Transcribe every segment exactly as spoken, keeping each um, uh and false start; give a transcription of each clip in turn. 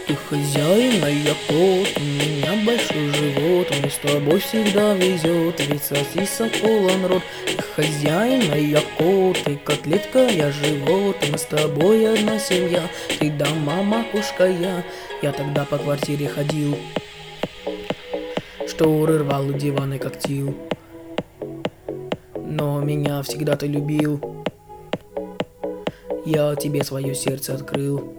Ты хозяин, а я кот, у меня большой живот, мне с тобой всегда везет, ведь сосисок полон рот. Ты хозяин, а я кот, ты котлетка, я живот, мы с тобой одна семья. Ты да мама, кошка я. Я тогда по квартире ходил, шторы рвал, у дивана коктил, но меня всегда ты любил, я тебе свое сердце открыл.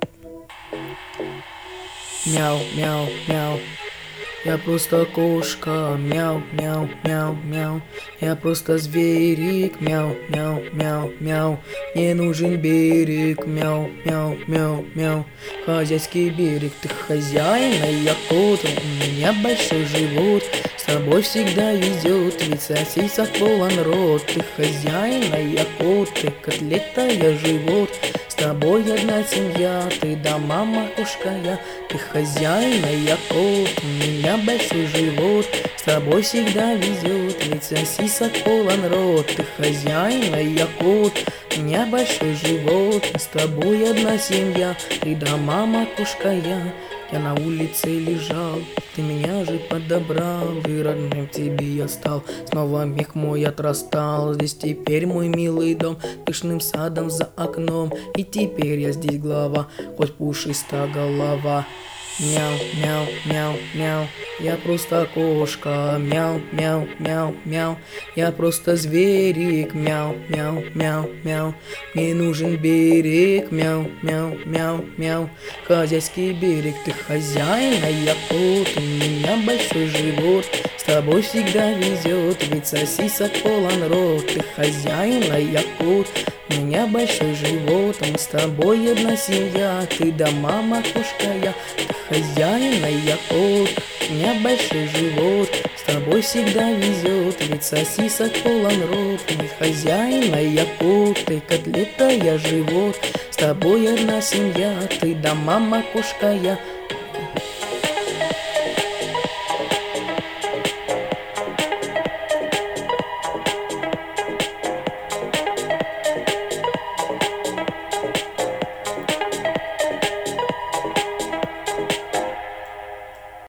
Мяу, мяу, мяу, я просто кошка, мяу, мяу, мяу, мяу. Я просто зверик, мяу, мяу, мяу, мяу. Мне нужен берег, мяу, мяу, мяу, мяу. Хозяйский берег, ты хозяин, а я кот, у меня большой живот, с тобой всегда везет, ведь сосисок полон рот. Ты хозяин, а я кот, ты котлета, я живот, с тобой одна семья. Ты да мама, кошка я. Ты хозяин, а я кот, у меня большой живот, с тобой всегда везет, ведь сосисок полон рот. Ты хозяин, а я кот, у меня большой живот, с тобой одна семья. Ты да мама, кошка я. Я на улице лежал, ты меня же подобрал, и родным тебе я стал. Снова миг мой отрастал, здесь теперь мой милый дом, пышным садом за окном, и теперь я здесь глава, хоть пушистая голова. Мяу, мяу, мяу, мяу, я просто кошка, мяу, мяу, мяу, мяу. Я просто зверик, мяу, мяу, мяу, мяу. Мне нужен берег, мяу, мяу, мяу, мяу. Хозяйский берег, ты хозяин, а я кот, у меня большой живот, с тобой всегда везет, ведь сосисок полон рот. Ты хозяин, а я кот, у меня большой живот, мы с тобой одна семья. Ты да мама, кошка я. Ты хозяин, а я кот, у меня большой живот, с тобой всегда везет, ведь сосисок полон рот. Ты хозяин, а я кот, ты котлета, я живот, с тобой одна семья. Ты да мама, кошка я.